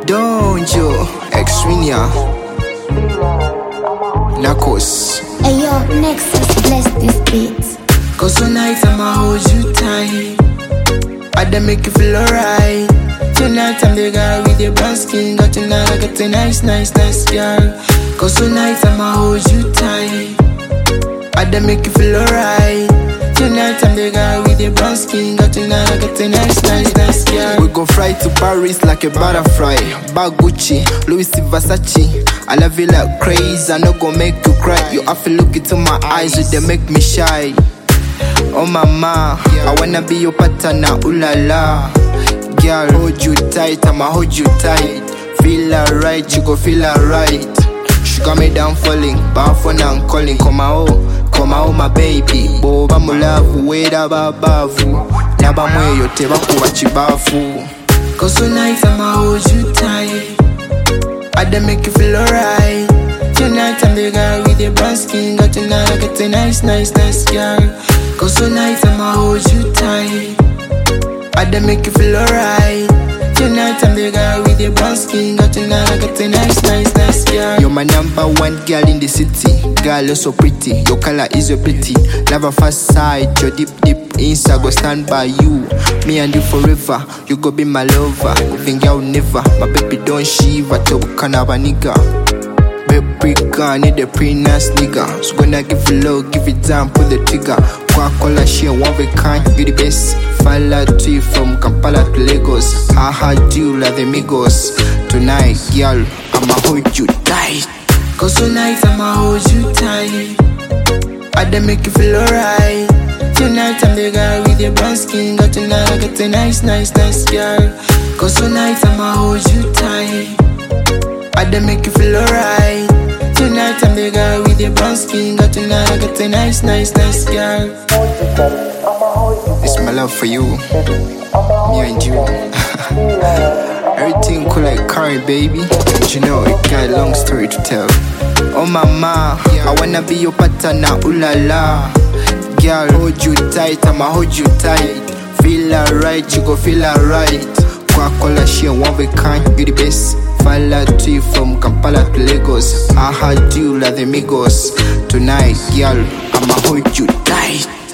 Don't you, Exwinia, Narcos. Hey yo, Nexus, bless this beat. Cause tonight I'ma hold you tight. I'da make you feel alright. Tonight I'm the guy with the brown skin. Got tonight I got a nice girl. Cause tonight I'ma hold you tight. I'da make you feel alright. Tonight I'm the guy with the brown skin. Got tonight I got a nice girl. We go fly to Paris like a butterfly. Bag Gucci, Louis Versace. I love you like crazy, I no gon' make you cry. You have to look into my eyes, so they make me shy. Oh mama, I wanna be your partner, ooh la la. Girl, hold you tight, I'ma hold you tight. Feel alright, you go feel alright. She got me down falling, but phone I'm calling. Come out my baby. Boba mulavu, weda babavu. Naba mwe yote bakuwa chibafu. Cause tonight I'ma hold you tight. I'da make you feel alright. Tonight I'm the guy with the brown skin. Got tonight I got a nice girl. Cause tonight I'ma hold you tight. I'da make you feel alright. Tonight I'm the guy with the brown skin. Got tonight I got a nice girl. You're my number one girl in the city. Girl, you're so pretty. Your color is so pretty. Love a fast side, you're deep inside. Go stand by you. Me and you forever. You go be my lover. Even girl never. My baby don't shiver. Talk kind of a nigga. Baby girl need a pretty nice nigga. So gonna give you love, give it time, pull the trigger. Coca-Cola share one of a kind, you the best. Fala to you from Kampala to Lagos. How do you like the Migos? Tonight, girl, I'ma hold you tight. Cause tonight I'ma hold you tight. I'da make you feel alright. Tonight I'm the guy with the brown skin. Got tonight I got a nice girl. Cause tonight I'ma hold you tight. I'da make you feel alright. Tonight I'm the guy with the brown skin. Got tonight I got a nice girl. It's my love for you, me and you. Everything cool like curry, baby. And you know it got a long story to tell. Oh mama, I wanna be your partner, ooh la la. Girl, hold you tight, I'ma hold you tight. Feel alright, you go feel alright. Coca-Cola share one of a kind, you the best. Fala to you from Kampala to Lagos. How do you like the Migos? Tonight, girl, I'ma hold you tight.